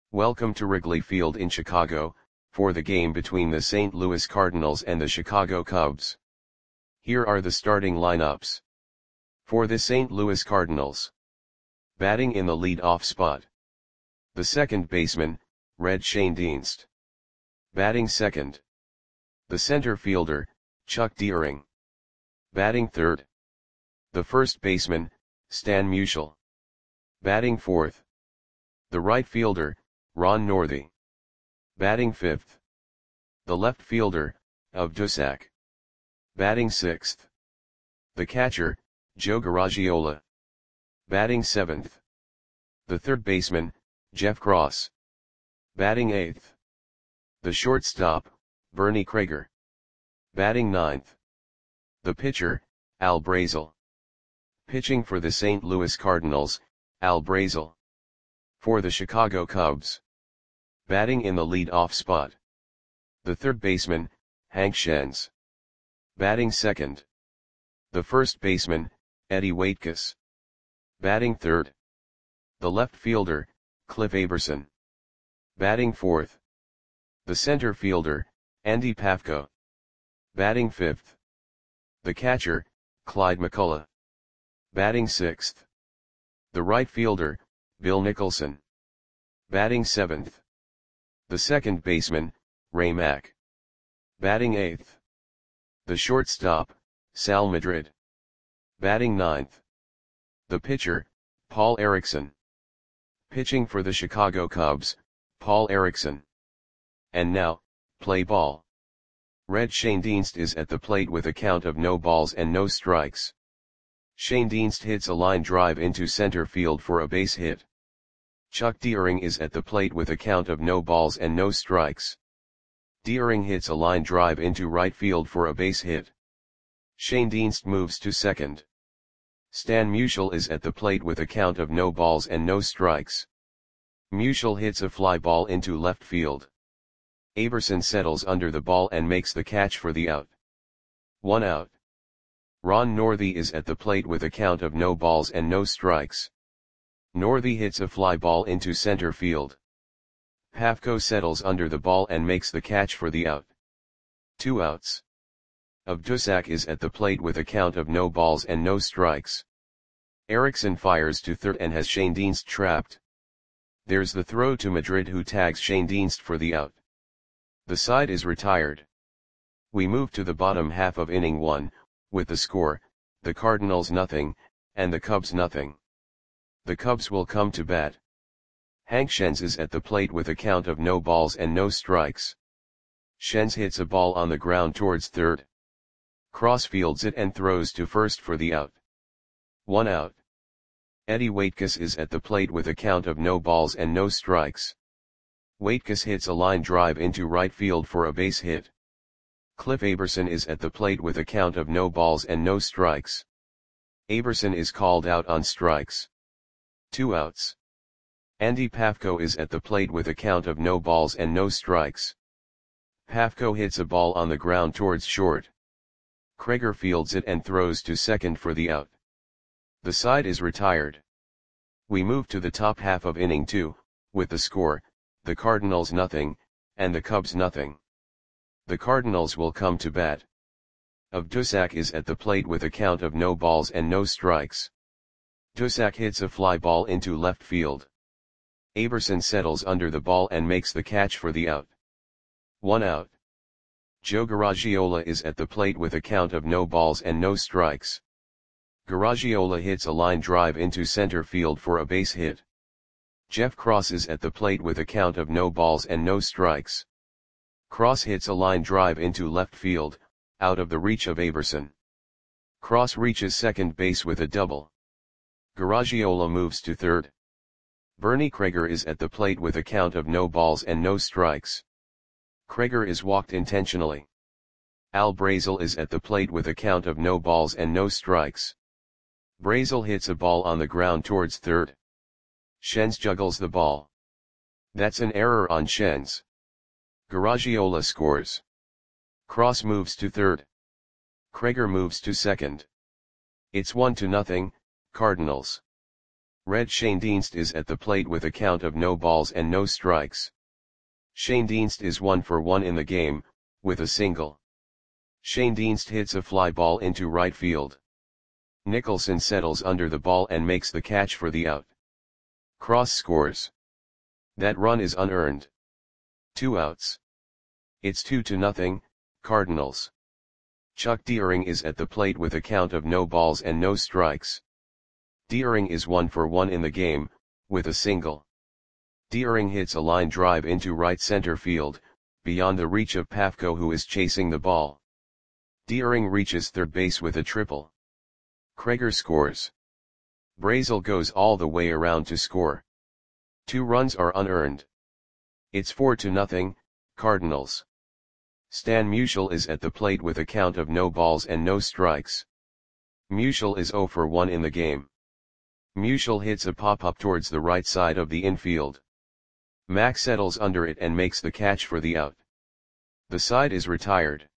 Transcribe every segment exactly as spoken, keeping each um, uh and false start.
Welcome to Wrigley Field in Chicago, for the game between the Saint Louis Cardinals and the Chicago Cubs. Here are the starting lineups. For the Saint Louis Cardinals. Batting in the lead-off spot. The second baseman, Red Schoendienst. Batting second. The center fielder, Chuck Deering. Batting third. The first baseman, Stan Musial. Batting fourth. The right fielder, Ron Northy. Batting fifth. The left fielder, Of Dusac. Batting sixth. The catcher, Joe Garagiola. Batting seventh. The third baseman, Jeff Cross. Batting eighth. The shortstop, Bernie Krager. Batting ninth. The pitcher, Al Brazel. Pitching for the Saint Louis Cardinals, Al Brazel. For the Chicago Cubs. Batting in the lead-off spot. The third baseman, Hank Schenz. Batting second. The first baseman, Eddie Waitkus. Batting third. The left fielder, Cliff Aberson. Batting fourth. The center fielder, Andy Pafko. Batting fifth. The catcher, Clyde McCullough. Batting sixth. The right fielder, Bill Nicholson. Batting seventh. The second baseman, Ray Mack. Batting eighth. The shortstop, Sal Madrid. Batting ninth. The pitcher, Paul Erickson. Pitching for the Chicago Cubs, Paul Erickson. And now, play ball. Red Schoendienst is at the plate with a count of no balls and no strikes. Schoendienst hits a line drive into center field for a base hit. Chuck Deering is at the plate with a count of no balls and no strikes. Deering hits a line drive into right field for a base hit. Schoendienst moves to second. Stan Musial is at the plate with a count of no balls and no strikes. Musial hits a fly ball into left field. Aberson settles under the ball and makes the catch for the out. One out. Ron Northy is at the plate with a count of no balls and no strikes. Northy hits a fly ball into center field. Pafko settles under the ball and makes the catch for the out. Two outs. Of Dusac is at the plate with a count of no balls and no strikes. Erickson fires to third and has Schoendienst trapped. There's the throw to Madrid, who tags Schoendienst for the out. The side is retired. We move to the bottom half of inning one, with the score, the Cardinals nothing, and the Cubs nothing. The Cubs will come to bat. Hank Schenz is at the plate with a count of no balls and no strikes. Schenz hits a ball on the ground towards third. Cross fields it and throws to first for the out. One out. Eddie Waitkus is at the plate with a count of no balls and no strikes. Waitkus hits a line drive into right field for a base hit. Cliff Aberson is at the plate with a count of no balls and no strikes. Aberson is called out on strikes. Two outs. Andy Pafko is at the plate with a count of no balls and no strikes. Pafko hits a ball on the ground towards short. Krager fields it and throws to second for the out. The side is retired. We move to the top half of inning two, with the score, the Cardinals nothing, and the Cubs nothing. The Cardinals will come to bat. Of Dusac is at the plate with a count of no balls and no strikes. Dusac hits a fly ball into left field. Aberson settles under the ball and makes the catch for the out. One out. Joe Garagiola is at the plate with a count of no balls and no strikes. Garagiola hits a line drive into center field for a base hit. Jeff Cross is at the plate with a count of no balls and no strikes. Cross hits a line drive into left field, out of the reach of Aberson. Cross reaches second base with a double. Garagiola moves to third. Bernie Krager is at the plate with a count of no balls and no strikes. Krager is walked intentionally. Al Brazel is at the plate with a count of no balls and no strikes. Brazel hits a ball on the ground towards third. Schenz juggles the ball. That's an error on Schenz. Garagiola scores. Cross moves to third. Krager moves to second. It's one to nothing, Cardinals. Red Schoendienst is at the plate with a count of no balls and no strikes. Schoendienst is one for one in the game, with a single. Schoendienst hits a fly ball into right field. Nicholson settles under the ball and makes the catch for the out. Cross scores. That run is unearned. Two outs. It's two to nothing, Cardinals. Chuck Deering is at the plate with a count of no balls and no strikes. Deering is one for one in the game, with a single. Deering hits a line drive into right center field, beyond the reach of Pafko, who is chasing the ball. Deering reaches third base with a triple. Kreger scores. Brazel goes all the way around to score. Two runs are unearned. It's four to nothing, Cardinals. Stan Musial is at the plate with a count of no balls and no strikes. Musial is zero for one in the game. Musial hits a pop-up towards the right side of the infield. Mack settles under it and makes the catch for the out. The side is retired.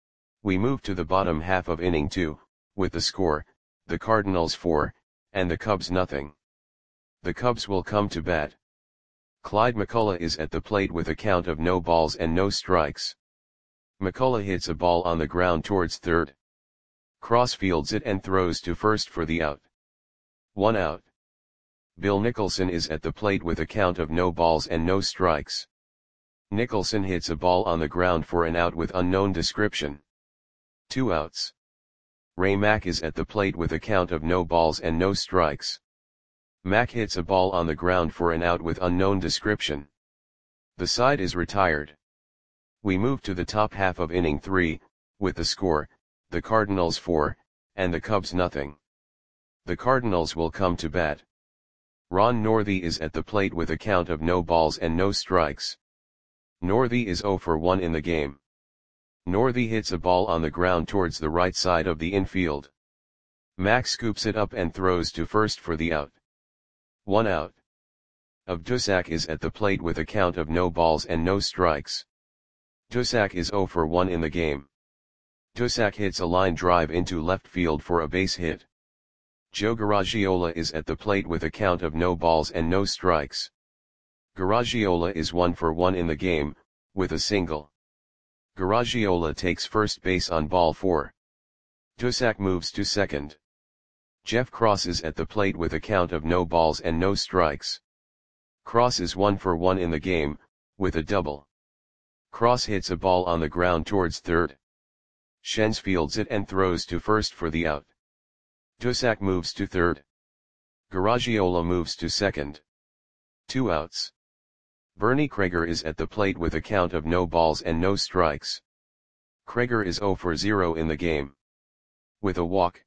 We move to the bottom half of inning two, with the score, the Cardinals four, and the Cubs nothing. The Cubs will come to bat. Clyde McCullough is at the plate with a count of no balls and no strikes. McCullough hits a ball on the ground towards third. Cross fields it and throws to first for the out. One out. Bill Nicholson is at the plate with a count of no balls and no strikes. Nicholson hits a ball on the ground for an out with unknown description. Two outs. Ray Mack is at the plate with a count of no balls and no strikes. Mack hits a ball on the ground for an out with unknown description. The side is retired. We move to the top half of inning three, with the score, the Cardinals four, and the Cubs nothing. The Cardinals will come to bat. Ron Northey is at the plate with a count of no balls and no strikes. Northey is zero for one in the game. Northey hits a ball on the ground towards the right side of the infield. Mack scoops it up and throws to first for the out. One out. Of Dusak is at the plate with a count of no balls and no strikes. Dusak is zero for one in the game. Dusak hits a line drive into left field for a base hit. Joe Garagiola is at the plate with a count of no balls and no strikes. Garagiola is one for one in the game, with a single. Garagiola takes first base on ball four. Dusak moves to second. Jeff Cross is at the plate with a count of no balls and no strikes. Cross is one for one in the game, with a double. Cross hits a ball on the ground towards third. Schenz fields it and throws to first for the out. Dusak moves to third. Garagiola moves to second. Two outs. Bernie Kreger is at the plate with a count of no balls and no strikes. Kreger is zero for zero in the game. With a walk.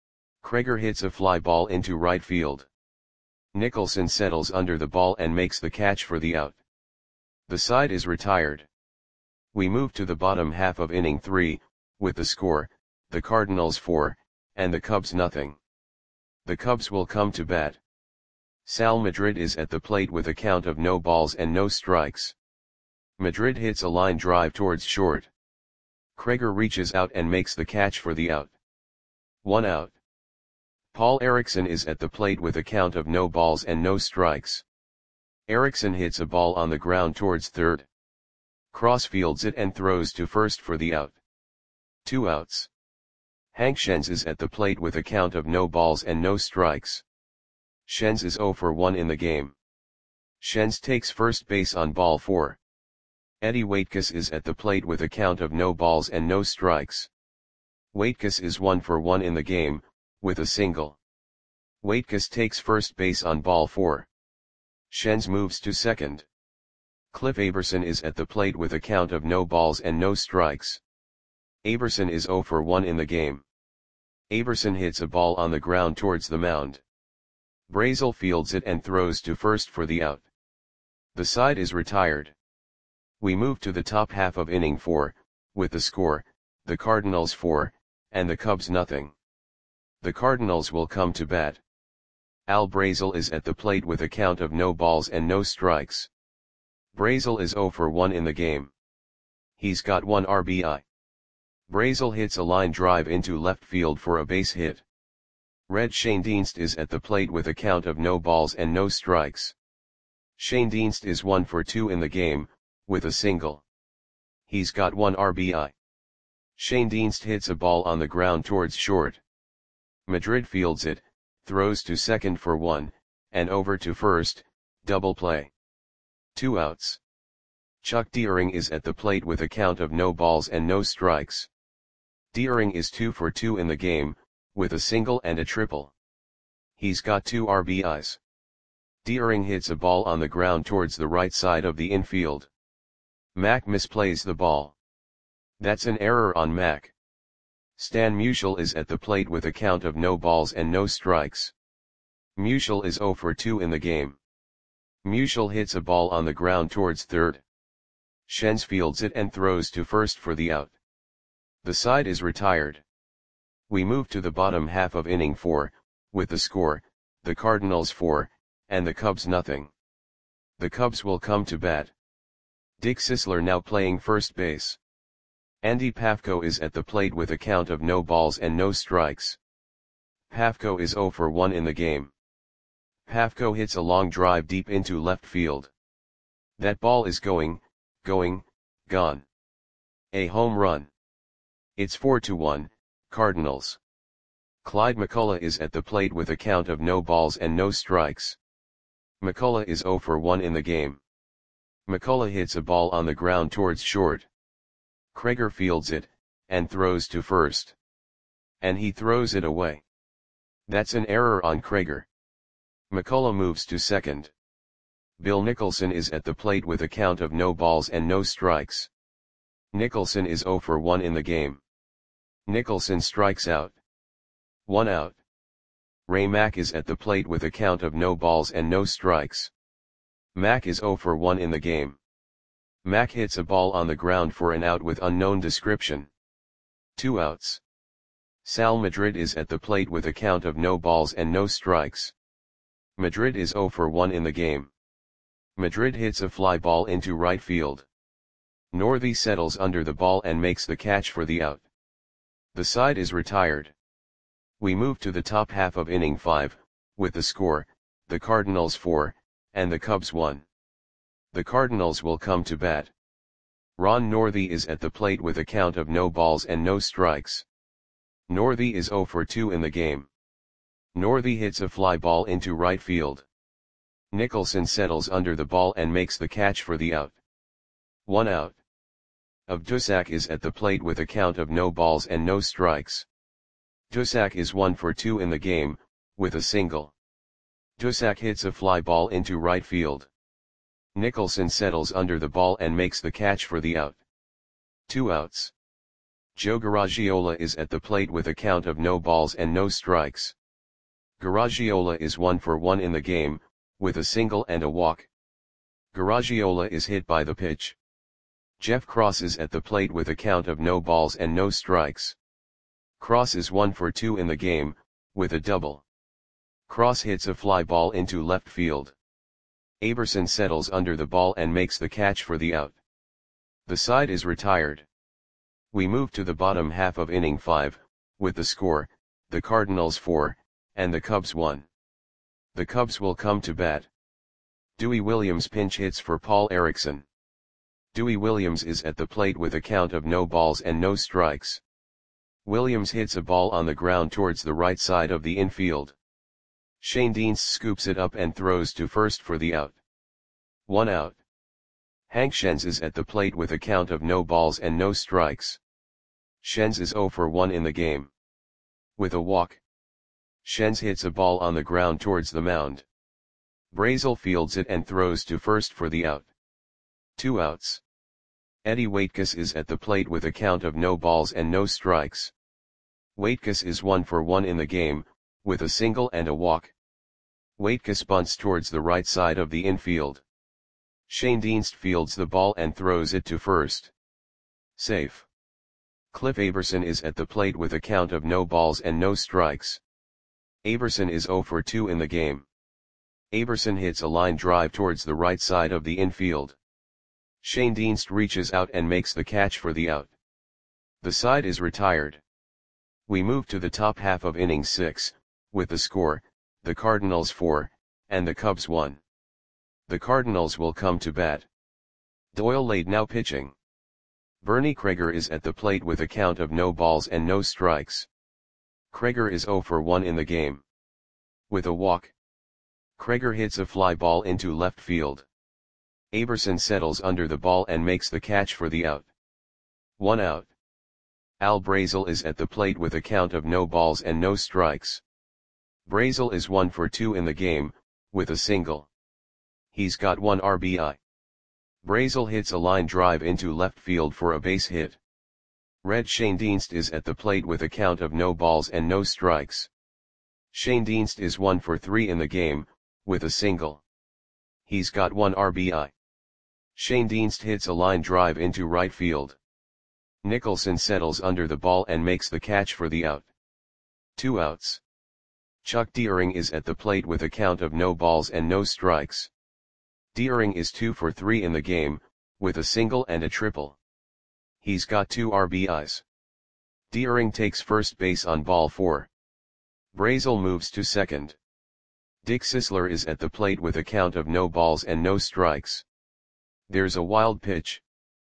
Kreger hits a fly ball into right field. Nicholson settles under the ball and makes the catch for the out. The side is retired. We move to the bottom half of inning three, with the score, the Cardinals four, and the Cubs nothing. The Cubs will come to bat. Sal Madrid is at the plate with a count of no balls and no strikes. Madrid hits a line drive towards short. Kreger reaches out and makes the catch for the out. One out. Paul Erickson is at the plate with a count of no balls and no strikes. Erickson hits a ball on the ground towards third. Cross fields it and throws to first for the out. Two outs. Hank Schenz is at the plate with a count of no balls and no strikes. Schenz is zero for one in the game. Schenz takes first base on ball four. Eddie Waitkus is at the plate with a count of no balls and no strikes. Waitkus is one for one in the game, with a single. Waitkus takes first base on ball four. Schenz moves to second. Cliff Aberson is at the plate with a count of no balls and no strikes. Aberson is zero for one in the game. Aberson hits a ball on the ground towards the mound. Brazel fields it and throws to first for the out. The side is retired. We move to the top half of inning four, with the score, the Cardinals four, and the Cubs nothing. The Cardinals will come to bat. Al Brazel is at the plate with a count of no balls and no strikes. Brazel is zero for one in the game. He's got one R B I. Brazel hits a line drive into left field for a base hit. Red Schoendienst is at the plate with a count of no balls and no strikes. Schoendienst is one for two in the game, with a single. He's got one R B I. Schoendienst hits a ball on the ground towards short. Madrid fields it, throws to second for one, and over to first, double play. Two outs. Chuck Deering is at the plate with a count of no balls and no strikes. Deering is two for two in the game, with a single and a triple. He's got two R B Is. Deering hits a ball on the ground towards the right side of the infield. Mack misplays the ball. That's an error on Mack. Stan Musial is at the plate with a count of no balls and no strikes. Musial is zero for two in the game. Musial hits a ball on the ground towards third. Schenz fields it and throws to first for the out. The side is retired. We move to the bottom half of inning four, with the score, the Cardinals four, and the Cubs nothing. The Cubs will come to bat. Dick Sisler now playing first base. Andy Pafko is at the plate with a count of no balls and no strikes. Pafko is zero for one in the game. Pafko hits a long drive deep into left field. That ball is going, going, gone. A home run. It's four to one, Cardinals. Clyde McCullough is at the plate with a count of no balls and no strikes. McCullough is zero for one in the game. McCullough hits a ball on the ground towards short. Krager fields it, and throws to first. And he throws it away. That's an error on Krager. McCullough moves to second. Bill Nicholson is at the plate with a count of no balls and no strikes. Nicholson is zero for one in the game. Nicholson strikes out. One out. Ray Mack is at the plate with a count of no balls and no strikes. Mack is zero for one in the game. Mack hits a ball on the ground for an out with unknown description. Two outs. Sal Madrid is at the plate with a count of no balls and no strikes. Madrid is zero for one in the game. Madrid hits a fly ball into right field. Northey settles under the ball and makes the catch for the out. The side is retired. We move to the top half of inning five, with the score, the Cardinals four, and the Cubs one. The Cardinals will come to bat. Ron Northey is at the plate with a count of no balls and no strikes. Northey is zero for two in the game. Northey hits a fly ball into right field. Nicholson settles under the ball and makes the catch for the out. One out. Dusak is at the plate with a count of no balls and no strikes. Dusak is one for two in the game, with a single. Dusak hits a fly ball into right field. Nicholson settles under the ball and makes the catch for the out. Two outs. Joe Garagiola is at the plate with a count of no balls and no strikes. Garagiola is one for one in the game, with a single and a walk. Garagiola is hit by the pitch. Jeff Cross is at the plate with a count of no balls and no strikes. Cross is one for two in the game, with a double. Cross hits a fly ball into left field. Aberson settles under the ball and makes the catch for the out. The side is retired. We move to the bottom half of inning five, with the score, the Cardinals four, and the Cubs one. The Cubs will come to bat. Dewey Williams pinch hits for Paul Erickson. Dewey Williams is at the plate with a count of no balls and no strikes. Williams hits a ball on the ground towards the right side of the infield. Schoendienst scoops it up and throws to first for the out. One out. Hank Schenz is at the plate with a count of no balls and no strikes. Schenz is zero for one in the game. With a walk. Schenz hits a ball on the ground towards the mound. Brazel fields it and throws to first for the out. Two outs. Eddie Waitkus is at the plate with a count of no balls and no strikes. Waitkus is one for one in the game, with a single and a walk. Waitkus bunts towards the right side of the infield. Schoendienst fields the ball and throws it to first. Safe. Cliff Aberson is at the plate with a count of no balls and no strikes. Aberson is zero for two in the game. Aberson hits a line drive towards the right side of the infield. Schoendienst reaches out and makes the catch for the out. The side is retired. We move to the top half of inning six, with the score, the Cardinals four, and the Cubs one. The Cardinals will come to bat. Doyle Lade now pitching. Bernie Krager is at the plate with a count of no balls and no strikes. Krager is zero for one in the game. With a walk, Krager hits a fly ball into left field. Aberson settles under the ball and makes the catch for the out. One out. Al Brazil is at the plate with a count of no balls and no strikes. Brazil is one for two in the game, with a single. He's got one R B I. Brazil hits a line drive into left field for a base hit. Red Schoendienst is at the plate with a count of no balls and no strikes. Schoendienst is one for three in the game, with a single. He's got one R B I. Schoendienst hits a line drive into right field. Nicholson settles under the ball and makes the catch for the out. Two outs. Chuck Deering is at the plate with a count of no balls and no strikes. Deering is two for three in the game, with a single and a triple. He's got two R B Is. Deering takes first base on ball four. Brazil moves to second. Dick Sisler is at the plate with a count of no balls and no strikes. There's a wild pitch.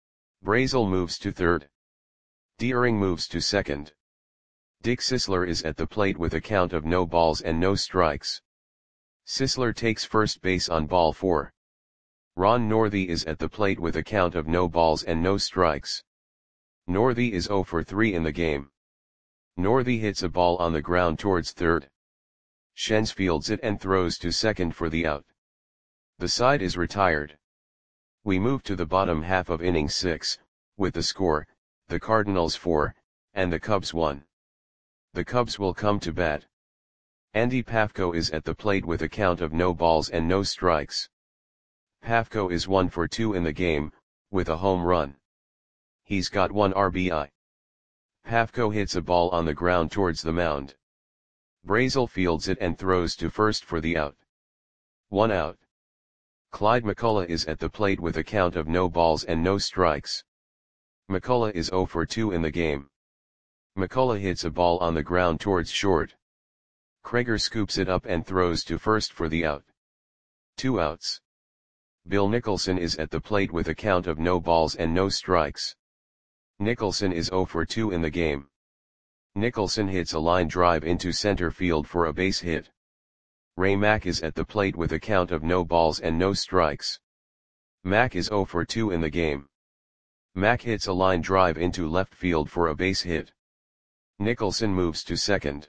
Brazil moves to third. Deering moves to second. Dick Sisler is at the plate with a count of no balls and no strikes. Sisler takes first base on ball four. Ron Northey is at the plate with a count of no balls and no strikes. Northey is zero for three in the game. Northey hits a ball on the ground towards third. Schenz fields it and throws to second for the out. The side is retired. We move to the bottom half of inning six, with the score, the Cardinals four, and the Cubs one. The Cubs will come to bat. Andy Pafko is at the plate with a count of no balls and no strikes. Pafko is one for two in the game, with a home run. He's got one R B I. Pafko hits a ball on the ground towards the mound. Brazil fields it and throws to first for the out. One out. Clyde McCullough is at the plate with a count of no balls and no strikes. McCullough is zero for two in the game. McCullough hits a ball on the ground towards short. Krager scoops it up and throws to first for the out. Two outs. Bill Nicholson is at the plate with a count of no balls and no strikes. Nicholson is zero for two in the game. Nicholson hits a line drive into center field for a base hit. Ray Mack is at the plate with a count of no balls and no strikes. Mack is zero for two in the game. Mack hits a line drive into left field for a base hit. Nicholson moves to second.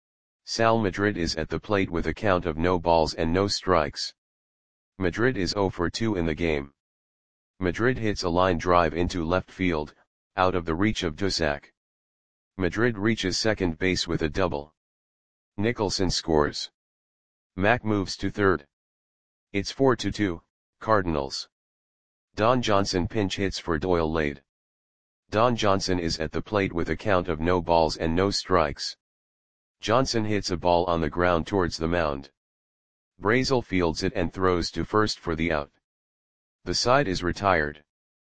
Sal Madrid is at the plate with a count of no balls and no strikes. Madrid is zero for two in the game. Madrid hits a line drive into left field, out of the reach of Dusak. Madrid reaches second base with a double. Nicholson scores. Mack moves to third. It's four to two, Cardinals. Don Johnson pinch hits for Doyle Lade. Don Johnson is at the plate with a count of no balls and no strikes. Johnson hits a ball on the ground towards the mound. Brazil fields it and throws to first for the out. The side is retired.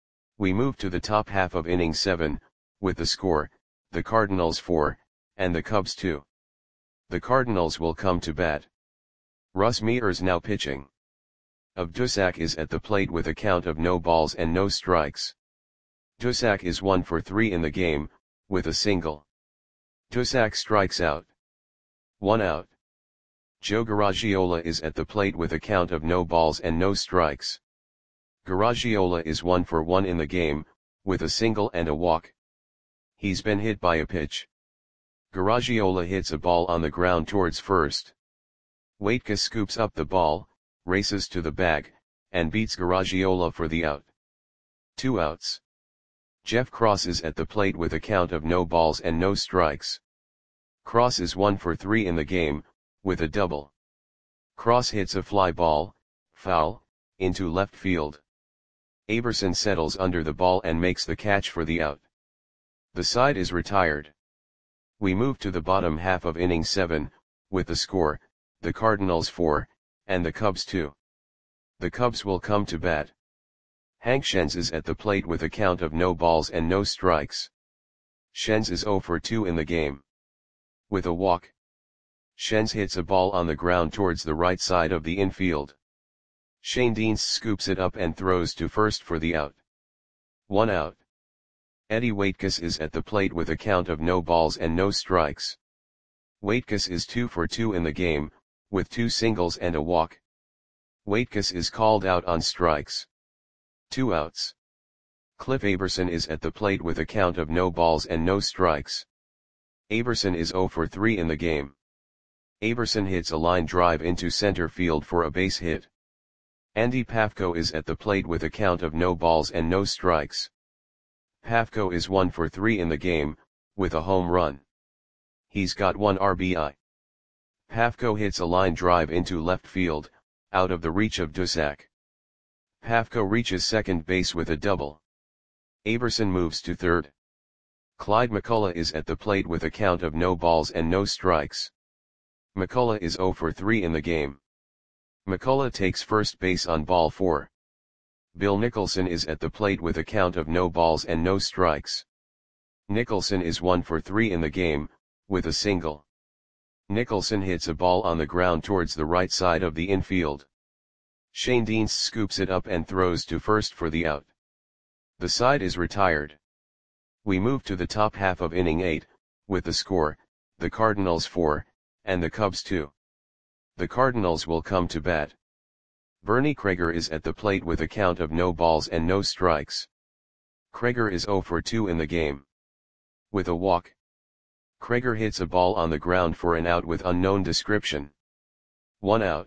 We move to the top half of inning seven, with the score, the Cardinals four, and the Cubs two. The Cardinals will come to bat. Russ Mears now pitching. Of Dusak is at the plate with a count of no balls and no strikes. Dusak is one for three in the game, with a single. Dusak strikes out. One out. Joe Garagiola is at the plate with a count of no balls and no strikes. Garagiola is one for one in the game, with a single and a walk. He's been hit by a pitch. Garagiola hits a ball on the ground towards first. Waitka scoops up the ball, races to the bag, and beats Garagiola for the out. Two outs. Jeff Cross is at the plate with a count of no balls and no strikes. Cross is one for three in the game, with a double. Cross hits a fly ball, foul, into left field. Aberson settles under the ball and makes the catch for the out. The side is retired. We move to the bottom half of inning seven, with the score, the Cardinals four, and the Cubs two. The Cubs will come to bat. Hank Schenz is at the plate with a count of no balls and no strikes. Schenz is zero for two in the game. With a walk. Schenz hits a ball on the ground towards the right side of the infield. Schoendienst scoops it up and throws to first for the out. One out. Eddie Waitkus is at the plate with a count of no balls and no strikes. Waitkus is two for two in the game, with two singles and a walk. Waitkus is called out on strikes. Two outs. Cliff Aberson is at the plate with a count of no balls and no strikes. Aberson is zero for three in the game. Aberson hits a line drive into center field for a base hit. Andy Pafko is at the plate with a count of no balls and no strikes. Pafko is one for three in the game, with a home run. He's got one R B I. Pafko hits a line drive into left field, out of the reach of Duszak. Pafko reaches second base with a double. Aberson moves to third. Clyde McCullough is at the plate with a count of no balls and no strikes. McCullough is zero for three in the game. McCullough takes first base on ball four. Bill Nicholson is at the plate with a count of no balls and no strikes. Nicholson is one for three in the game, with a single. Nicholson hits a ball on the ground towards the right side of the infield. Schoendienst scoops it up and throws to first for the out. The side is retired. We move to the top half of inning eight, with the score, the Cardinals four, and the Cubs two. The Cardinals will come to bat. Bernie Krager is at the plate with a count of no balls and no strikes. Krager is zero for two in the game. With a walk. Krager hits a ball on the ground for an out with unknown description. One out.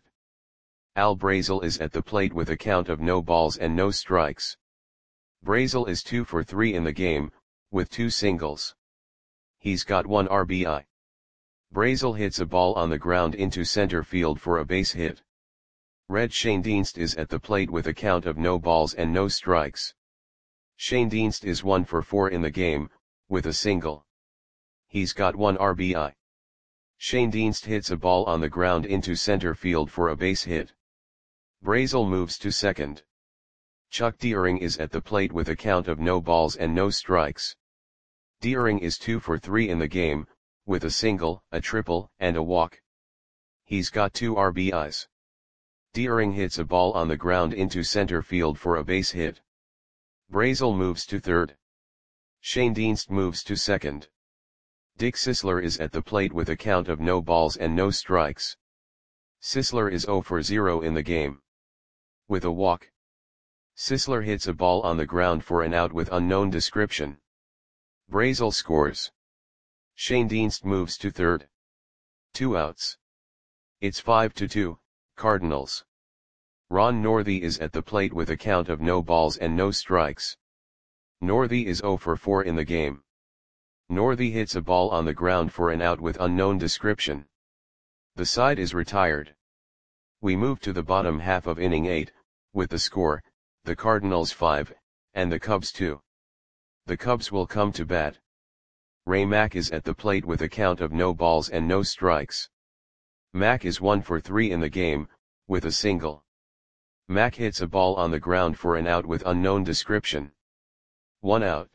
Al Brazel is at the plate with a count of no balls and no strikes. Brazel is two for three in the game, with two singles. He's got one R B I. Brazel hits a ball on the ground into center field for a base hit. Red Schoendienst is at the plate with a count of no balls and no strikes. Schoendienst is one for four in the game, with a single. He's got one R B I. Schoendienst hits a ball on the ground into center field for a base hit. Brazel moves to second. Chuck Deering is at the plate with a count of no balls and no strikes. Deering is two for three in the game, with a single, a triple, and a walk. He's got two R B Is. Deering hits a ball on the ground into center field for a base hit. Brazel moves to third. Schoendienst moves to second. Dick Sisler is at the plate with a count of no balls and no strikes. Sisler is zero for zero in the game. With a walk. Sisler hits a ball on the ground for an out with unknown description. Brazel scores. Schoendienst moves to third. Two outs. It's five to two, Cardinals. Ron Northey is at the plate with a count of no balls and no strikes. Northey is zero for four in the game. Northey hits a ball on the ground for an out with unknown description. The side is retired. We move to the bottom half of inning eight, with the score, the Cardinals five, and the Cubs two. The Cubs will come to bat. Ray Mack is at the plate with a count of no balls and no strikes. Mack is one for three in the game, with a single. Mack hits a ball on the ground for an out with unknown description. One out.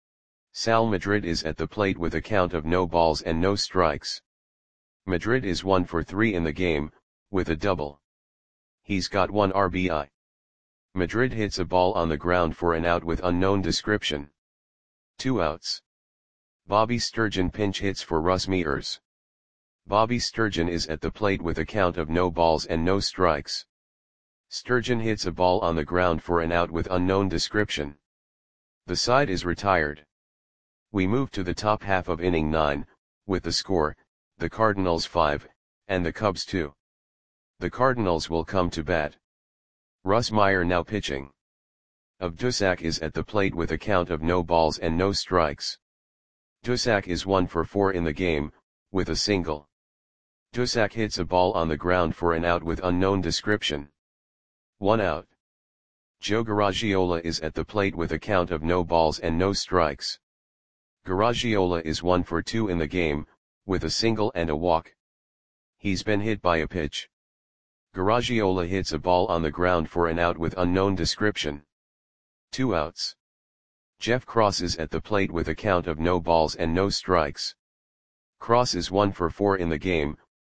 Sal Madrid is at the plate with a count of no balls and no strikes. Madrid is one for three in the game, with a double. He's got one R B I. Madrid hits a ball on the ground for an out with unknown description. Two outs. Bobby Sturgeon pinch hits for Russ Mears. Bobby Sturgeon is at the plate with a count of no balls and no strikes. Sturgeon hits a ball on the ground for an out with unknown description. The side is retired. We move to the top half of inning nine, with the score, the Cardinals five, and the Cubs two. The Cardinals will come to bat. Russ Meyer now pitching. Of Duszak is at the plate with a count of no balls and no strikes. Duszak is one for four in the game, with a single. Duszak hits a ball on the ground for an out with unknown description. One out. Joe Garagiola is at the plate with a count of no balls and no strikes. Garagiola is one for two in the game, with a single and a walk. He's been hit by a pitch. Garagiola hits a ball on the ground for an out with unknown description. Two outs. Jeff Cross is at the plate with a count of no balls and no strikes. Cross is one for four in the game,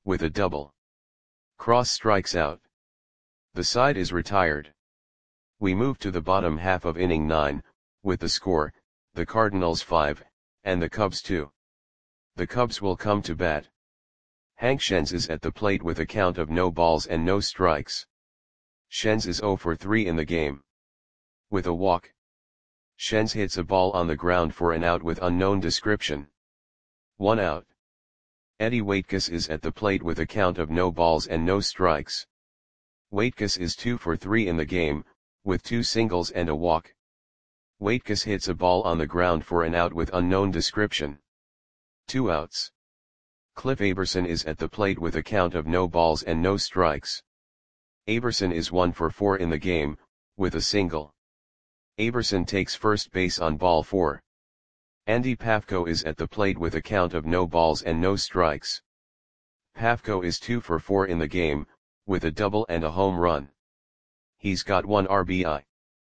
with a double. Cross strikes out. The side is retired. We move to the bottom half of inning nine, with the score, the Cardinals five, and the Cubs two. The Cubs will come to bat. Hank Schenz is at the plate with a count of no balls and no strikes. Schenz is zero for three in the game. With a walk. Schenz hits a ball on the ground for an out with unknown description. One out. Eddie Waitkus is at the plate with a count of no balls and no strikes. Waitkus is two for three in the game, with two singles and a walk. Waitkus hits a ball on the ground for an out with unknown description. Two outs. Cliff Aberson is at the plate with a count of no balls and no strikes. Aberson is one for four in the game, with a single. Aberson takes first base on ball four. Andy Pafko is at the plate with a count of no balls and no strikes. Pafko is two for four in the game, with a double and a home run. He's got one R B I.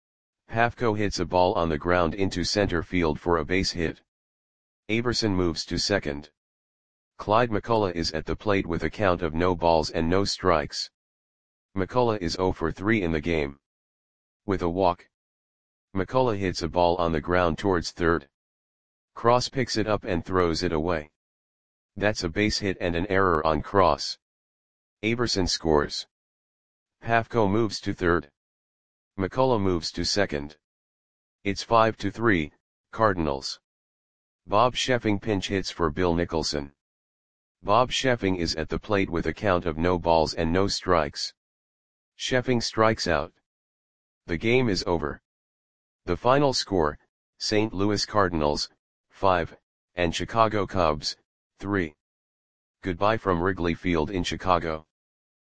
Pafko hits a ball on the ground into center field for a base hit. Aberson moves to second. Clyde McCullough is at the plate with a count of no balls and no strikes. McCullough is zero for three in the game. With a walk. McCullough hits a ball on the ground towards third. Cross picks it up and throws it away. That's a base hit and an error on Cross. Aberson scores. Pafko moves to third. McCullough moves to second. It's five to three, Cardinals. Bob Sheffing pinch hits for Bill Nicholson. Bob Sheffing is at the plate with a count of no balls and no strikes. Sheffing strikes out. The game is over. The final score, Saint Louis Cardinals, five, and Chicago Cubs, three. Goodbye from Wrigley Field in Chicago.